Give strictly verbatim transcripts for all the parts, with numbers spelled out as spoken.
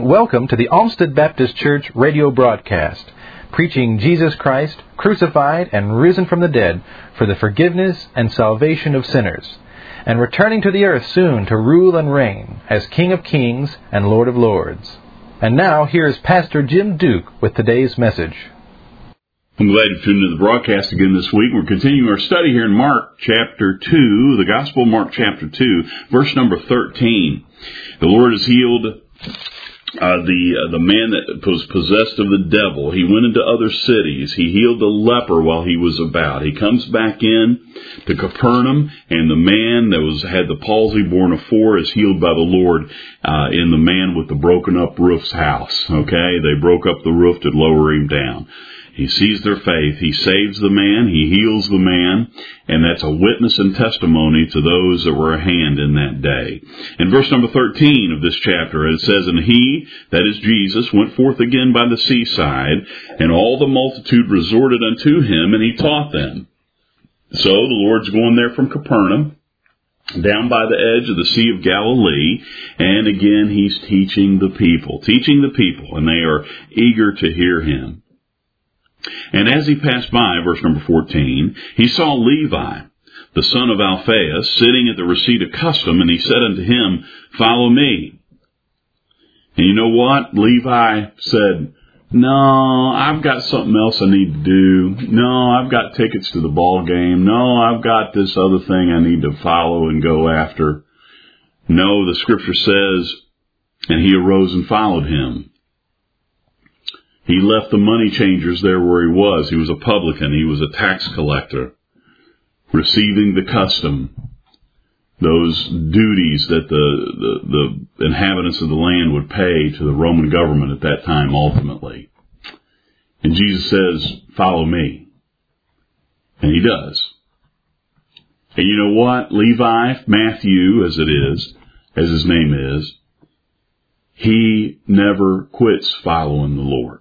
and welcome to the Olmsted Baptist Church radio broadcast, preaching Jesus Christ, crucified and risen from the dead for the forgiveness and salvation of sinners, and returning to the earth soon to rule and reign as King of Kings and Lord of Lords. And now, here's Pastor Jim Duke with today's message. I'm glad you tuned into the broadcast again this week. We're continuing our study here in Mark chapter two, the Gospel of Mark chapter two, verse number thirteen. The Lord has healed uh, the uh, the man that was possessed of the devil. He went into other cities. He healed the leper while he was about. He comes back in to Capernaum, and the man that was had the palsy born of four is healed by the Lord uh, in the man with the broken up roof's house. Okay, they broke up the roof to lower him down. He sees their faith. He saves the man. He heals the man. And that's a witness and testimony to those that were a hand in that day. In verse number thirteen of this chapter, it says, "And he," that is Jesus, "went forth again by the seaside, and all the multitude resorted unto him, and he taught them." So the Lord's going there from Capernaum, down by the edge of the Sea of Galilee, and again he's teaching the people, teaching the people, and they are eager to hear him. And as he passed by, verse number fourteen, he saw Levi, the son of Alphaeus, sitting at the receipt of custom, and he said unto him, "Follow me." And you know what? Levi said, "No, I've got something else I need to do. No, I've got tickets to the ball game. No, I've got this other thing I need to follow and go after." No, the scripture says, and he arose and followed him. He left the money changers there where he was. He was a publican. He was a tax collector, receiving the custom, those duties that the, the, the inhabitants of the land would pay to the Roman government at that time, ultimately. And Jesus says, "Follow me." And he does. And you know what? Levi, Matthew, as it is, as his name is, he never quits following the Lord.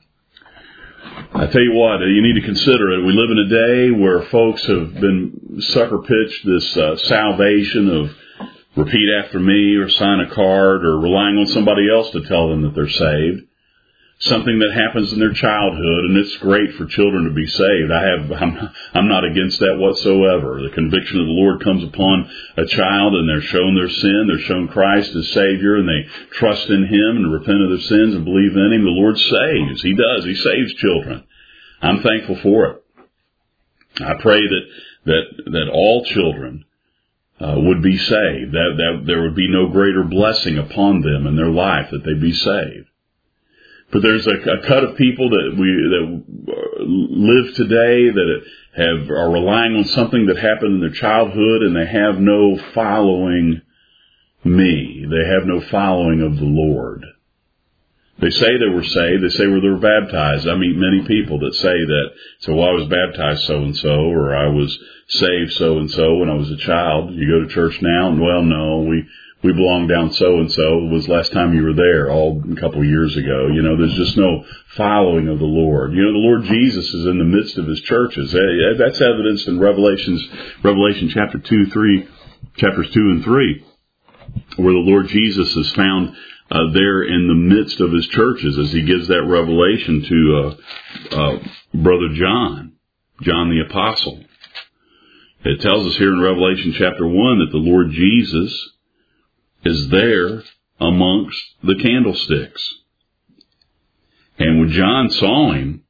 I tell you what, you need to consider it. We live in a day where folks have been sucker pitched this uh, salvation of repeat after me or sign a card or relying on somebody else to tell them that they're saved. Something that happens in their childhood, and it's great for children to be saved. I have, I'm, I'm not against that whatsoever. The conviction of the Lord comes upon a child, and they're shown their sin, they're shown Christ as Savior, and they trust in Him and repent of their sins and believe in Him. The Lord saves. He does. He saves children. I'm thankful for it. I pray that that that all children uh, would be saved. That that there would be no greater blessing upon them in their life that they be saved. But there's a, a cut of people that we that live today that have are relying on something that happened in their childhood, and they have no following me. They have no following of the Lord. They say they were saved. They say where they were baptized. I meet many people that say that. So, well, I was baptized so-and-so, or I was saved so-and-so when I was a child. You go to church now, and well, no, we, we belong down so-and-so. It was last time you were there, all a couple of years ago. You know, there's just no following of the Lord. You know, the Lord Jesus is in the midst of His churches. That's evidenced in Revelations, Revelation chapter two, three, chapters two and three, where the Lord Jesus is found Uh, there in the midst of His churches as He gives that revelation to uh, uh, Brother John, John the Apostle. It tells us here in Revelation chapter one that the Lord Jesus is there amongst the candlesticks. And when John saw Him,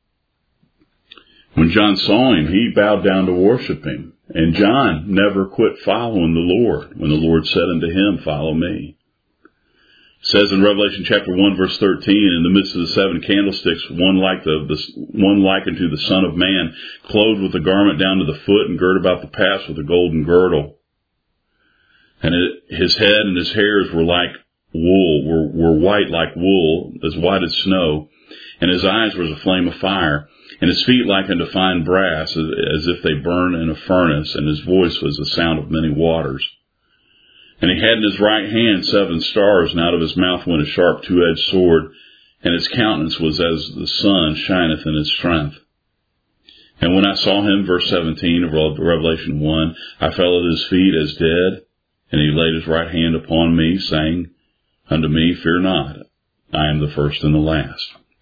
when John saw Him, he bowed down to worship Him. And John never quit following the Lord when the Lord said unto him, "Follow me." It says in Revelation chapter one, verse thirteen, "In the midst of the seven candlesticks, one like the, the one like unto the Son of Man, clothed with a garment down to the foot, and girt about the paps with a golden girdle. And it, his head and his hairs were like wool, were, were white like wool, as white as snow. And his eyes were as a flame of fire, and his feet like unto fine brass, as, as if they burn in a furnace. And his voice was the sound of many waters. And he had in his right hand seven stars, and out of his mouth went a sharp two-edged sword, and his countenance was as the sun shineth in his strength. And when I saw him," verse seventeen of Revelation one, "I fell at his feet as dead, and he laid his right hand upon me, saying unto me, Fear not, I am the first and the last.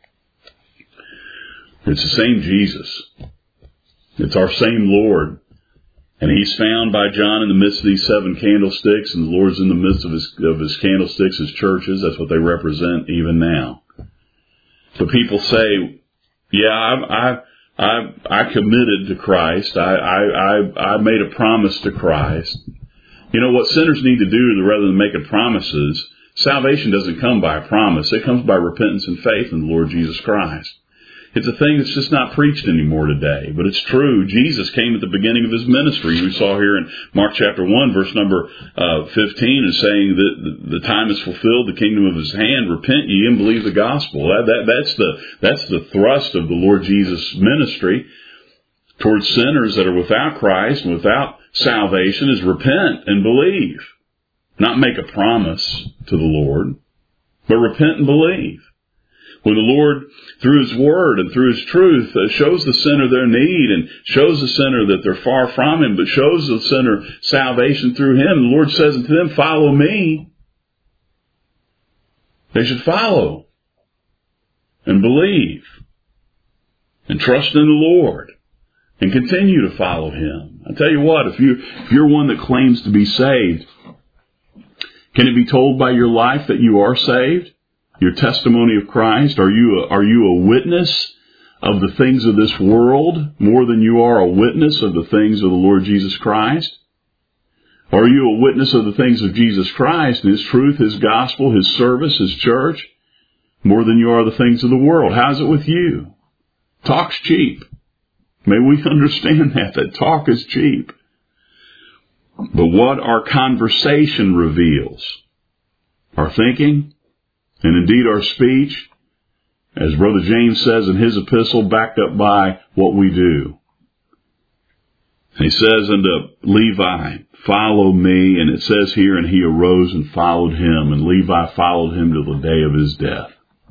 It's the same Jesus. It's our same Lord. And he's found by John in the midst of these seven candlesticks, and the Lord's in the midst of his, of his candlesticks, his churches. That's what they represent even now. So people say, yeah, I, I, I, I committed to Christ. I, I, I, I made a promise to Christ. You know what sinners need to do rather than making promises? Salvation doesn't come by a promise. It comes by repentance and faith in the Lord Jesus Christ. It's a thing that's just not preached anymore today, but it's true. Jesus came at the beginning of his ministry. We saw here in Mark chapter one, verse number uh, fifteen, is saying that the, the time is fulfilled, the kingdom of his hand. Repent ye and believe the gospel. That, that, that's the that's the thrust of the Lord Jesus' ministry towards sinners that are without Christ and without salvation, is repent and believe. Not make a promise to the Lord, but repent and believe. When the Lord, through his word and through his truth, uh, shows the sinner their need and shows the sinner that they're far from him, but shows the sinner salvation through him, the Lord says unto them, follow me. They should follow and believe and trust in the Lord and continue to follow him. I tell you what, if, you, if you're one that claims to be saved, can it be told by your life that you are saved? Your testimony of Christ? Are you a, are you a witness of the things of this world more than you are a witness of the things of the Lord Jesus Christ? Or are you a witness of the things of Jesus Christ, his truth, his gospel, his service, his church, more than you are the things of the world? How's it with you? Talk's cheap. May we understand that, that talk is cheap. But what our conversation reveals, our thinking, and indeed our speech, as Brother James says in his epistle, backed up by what we do. He says unto Levi, follow me, and it says here, and he arose and followed him, and Levi followed him to the day of his death.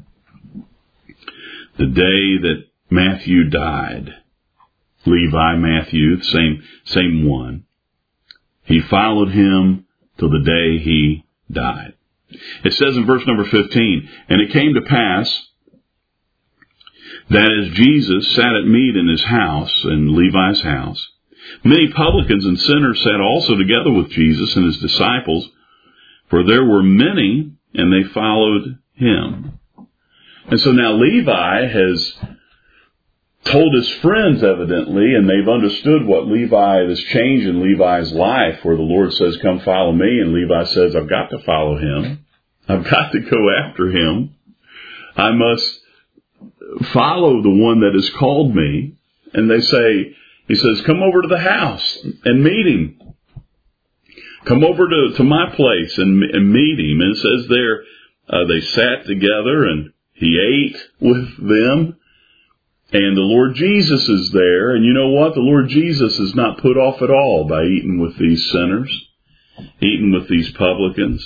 The day that Matthew died. Levi, Matthew, same, same one. He followed him till the day he died. It says in verse number fifteen, and it came to pass that as Jesus sat at meat in his house, in Levi's house, many publicans and sinners sat also together with Jesus and his disciples, for there were many, and they followed him. And so now Levi has told his friends, evidently, and they've understood what Levi, this change in Levi's life, where the Lord says, come follow me, and Levi says, I've got to follow him. I've got to go after him. I must follow the one that has called me. And they say, he says, come over to the house and meet him. Come over to, to my place and, and meet him. And it says there, uh, they sat together and he ate with them. And the Lord Jesus is there. And you know what? The Lord Jesus is not put off at all by eating with these sinners, eating with these publicans.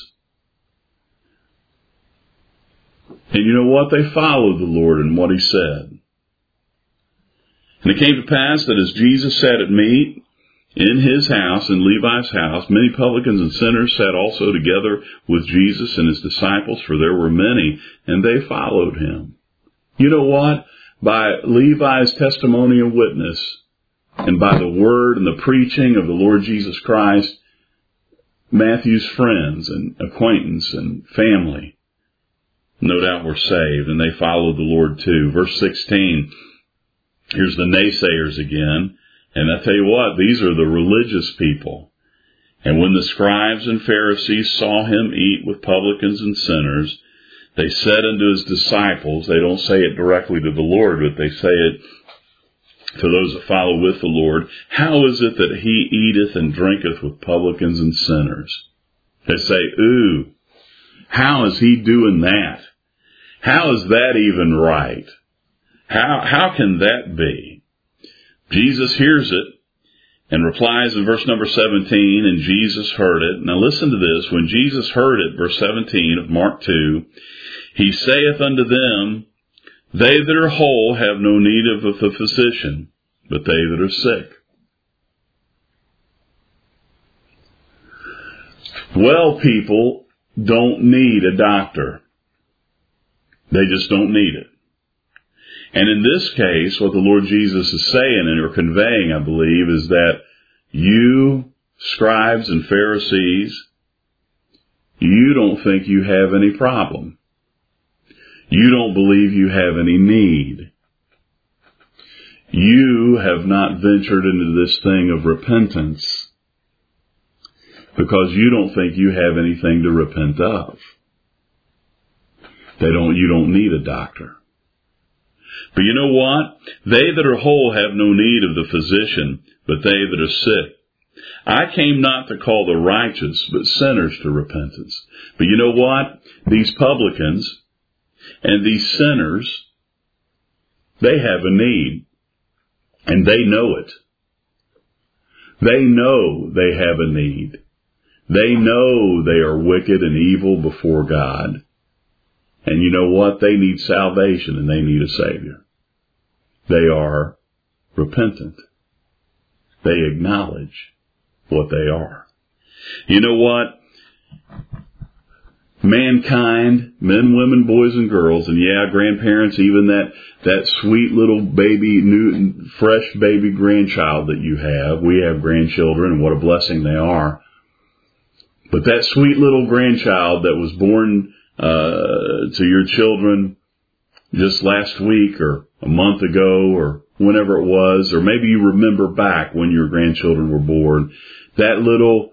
And you know what? They followed the Lord in what he said. And it came to pass that as Jesus sat at meat in his house, in Levi's house, many publicans and sinners sat also together with Jesus and his disciples, for there were many, and they followed him. You know what? By Levi's testimony and witness, and by the word and the preaching of the Lord Jesus Christ, Matthew's friends and acquaintance and family, no doubt were saved, and they followed the Lord too. Verse sixteen, here's the naysayers again. And I tell you what, these are the religious people. And when the scribes and Pharisees saw him eat with publicans and sinners, they said unto his disciples, they don't say it directly to the Lord, but they say it to those that follow with the Lord, how is it that he eateth and drinketh with publicans and sinners? They say, ooh, how is he doing that? How is that even right? How, how can that be? Jesus hears it and replies in verse number seventeen, and Jesus heard it. Now listen to this. When Jesus heard it, verse seventeen of Mark two, he saith unto them, they that are whole have no need of a physician, but they that are sick. Well people don't need a doctor. They just don't need it. And in this case, what the Lord Jesus is saying and or conveying, I believe, is that you, scribes and Pharisees, you don't think you have any problem. You don't believe you have any need. You have not ventured into this thing of repentance because you don't think you have anything to repent of. They don't, you don't need a doctor. But you know what? They that are whole have no need of the physician, but they that are sick. I came not to call the righteous, but sinners to repentance. But you know what? These publicans and these sinners, they have a need. And they know it. They know they have a need. They know they are wicked and evil before God. And you know what? They need salvation and they need a Savior. They are repentant. They acknowledge what they are. You know what? Mankind, men, women, boys, and girls, and yeah, grandparents, even that, that sweet little baby, new, fresh baby grandchild that you have. We have grandchildren, and what a blessing they are. But that sweet little grandchild that was born uh, to your children just last week or a month ago or whenever it was, or maybe you remember back when your grandchildren were born, that little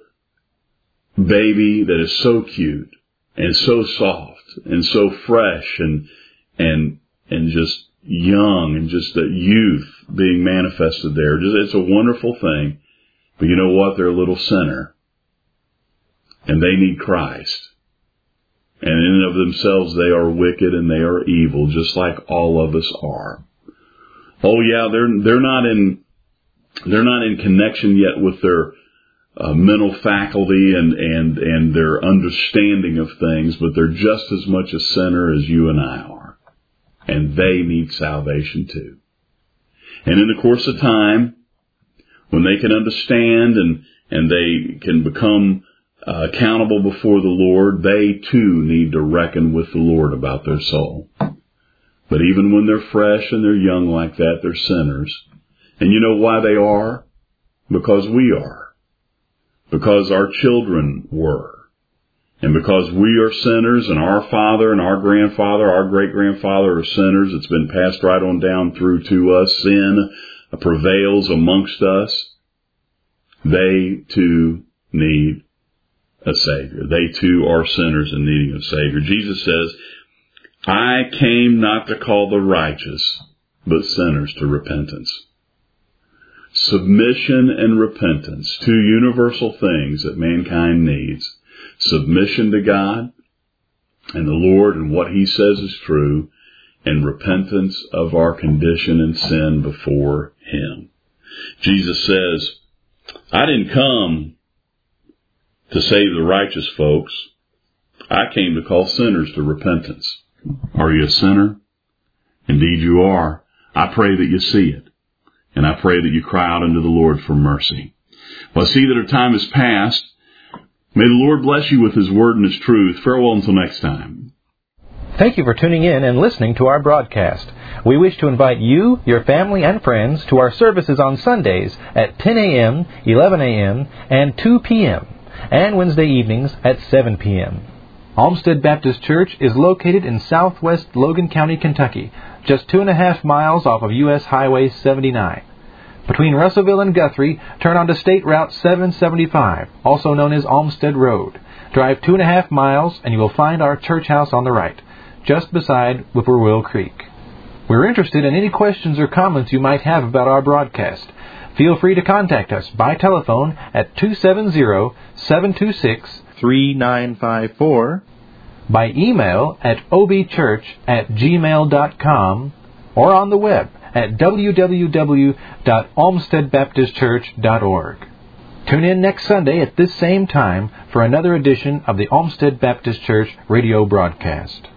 baby that is so cute and so soft and so fresh and and and just young and just the youth being manifested there. It's a wonderful thing. But you know what? They're a little sinner. And they need Christ. And in and of themselves, they are wicked and they are evil, just like all of us are. Oh yeah, they're they're not in they're not in connection yet with their uh, mental faculty and and and their understanding of things, but they're just as much a sinner as you and I are, and they need salvation too. And in the course of time, when they can understand and and they can become Uh, accountable before the Lord, they too need to reckon with the Lord about their soul. But even when they're fresh and they're young like that, they're sinners. And you know why they are? Because we are. Because our children were. And because we are sinners and our father and our grandfather, our great-grandfather are sinners, it's been passed right on down through to us. Sin prevails amongst us. They too need a Savior. They too are sinners in needing a Savior. Jesus says, I came not to call the righteous, but sinners to repentance. Submission and repentance, two universal things that mankind needs. Submission to God and the Lord and what He says is true, and repentance of our condition and sin before Him. Jesus says, I didn't come to save the righteous folks. I came to call sinners to repentance. Are you a sinner? Indeed you are. I pray that you see it. And I pray that you cry out unto the Lord for mercy. Well, I see that our time is past. May the Lord bless you with His word and His truth. Farewell until next time. Thank you for tuning in and listening to our broadcast. We wish to invite you, your family, and friends to our services on Sundays at ten a.m., eleven a.m., and two p.m., and Wednesday evenings at seven p.m. Olmsted Baptist Church is located in southwest Logan County, Kentucky, just two and a half miles off of U S Highway seventy-nine. Between Russellville and Guthrie, turn onto State Route seven seventy-five, also known as Olmsted Road. Drive two and a half miles and you will find our church house on the right, just beside Whippoorwill Creek. We're interested in any questions or comments you might have about our broadcast. Feel free to contact us by telephone at two seven zero, seven two six, three nine five four, by email at obchurch at gmail dot com, or on the web at w w w dot olmsted baptist church dot org. Tune in next Sunday at this same time for another edition of the Olmsted Baptist Church radio broadcast.